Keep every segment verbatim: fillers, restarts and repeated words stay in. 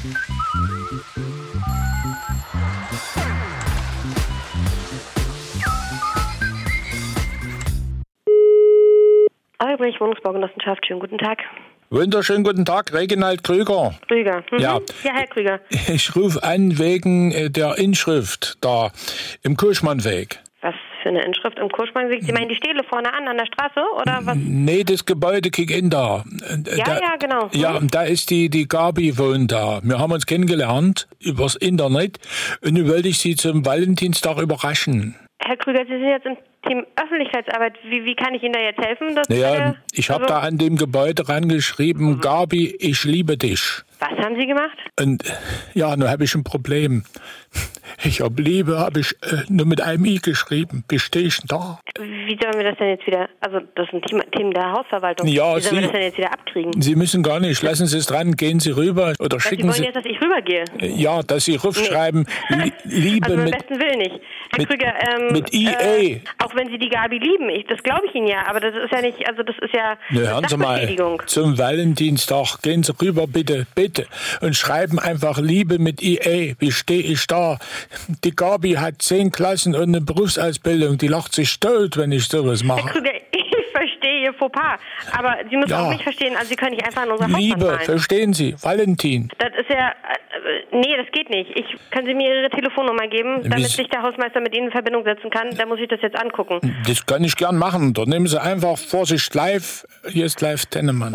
Albrecht, Wohnungsbaugenossenschaft, schönen guten Tag. Wunderschönen guten Tag, Reginald Krüger. Krüger. Mhm. Ja. ja, Herr Krüger. Ich rufe an wegen der Inschrift da im Kuschmannweg. Was für eine Inschrift im Kuschmannweg? Sie meinen die Stele vorne an, an der Straße, oder was? Nee, das Gebäude kick in da. Ja, da, ja, genau. Mhm. Ja, da ist die, die Gabi wohnt da. Wir haben uns kennengelernt übers Internet und nun wollte ich Sie zum Valentinstag überraschen. Herr Krüger, Sie sind jetzt im Team Öffentlichkeitsarbeit. Wie, wie kann ich Ihnen da jetzt helfen? Das Naja, äh, ich habe also, da an dem Gebäude rangeschrieben, mhm. Gabi, ich liebe dich. Was haben Sie gemacht? Und ja, nun habe ich ein Problem. Ich habe Liebe, habe ich äh, nur mit einem I geschrieben. Wie stehe ich denn da? Wie sollen wir das denn jetzt wieder, also das ist ein Team, Team der Hausverwaltung. Ja, Wie sollen Sie, wir das denn jetzt wieder abkriegen? Sie müssen gar nicht, lassen Sie es dran, gehen Sie rüber oder Was, schicken Sie wollen Sie... jetzt, dass ich rübergehe? Ja, dass Sie rufschreiben, nee. Liebe also mit... beim besten Willen nicht. Herr mit, Krüger, ähm, mit I A. Äh, auch wenn Sie die Gabi lieben, ich, das glaube ich Ihnen ja, aber das ist ja nicht, also das ist ja Ne, hören Sie mal, zum Valentinstag gehen Sie rüber, bitte, bitte, und schreiben einfach Liebe mit I A. Wie stehe ich da? Die Gabi hat zehn Klassen und eine Berufsausbildung, die lacht sich tot, wenn ich sowas mache. Herr Krüger, ich verstehe Ihr Fauxpas, aber Sie müssen Ja. auch mich verstehen, also Sie können nicht einfach in unser Haus Liebe, zahlen. verstehen Sie, Valentin. Das ist ja, äh, nee, das geht nicht. Ich, können Sie mir Ihre Telefonnummer geben, damit Wie- sich der Hausmeister mit Ihnen in Verbindung setzen kann? Da muss ich das jetzt angucken. Das kann ich gern machen. Da nehmen Sie einfach Vorsicht live. Hier ist live Tennemann.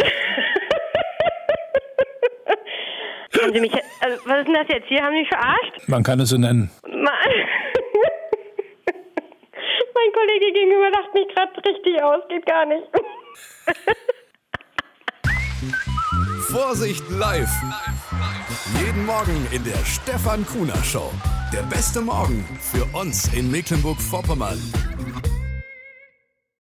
Haben Sie mich, also, was ist denn das jetzt hier? Haben Sie mich verarscht? Man kann es so nennen. Ma- Mein Kollege gegenüber lacht mich gerade richtig aus, geht gar nicht. Vorsicht live. Jeden Morgen in der Stefan Kuhner Show. Der beste Morgen für uns in Mecklenburg-Vorpommern.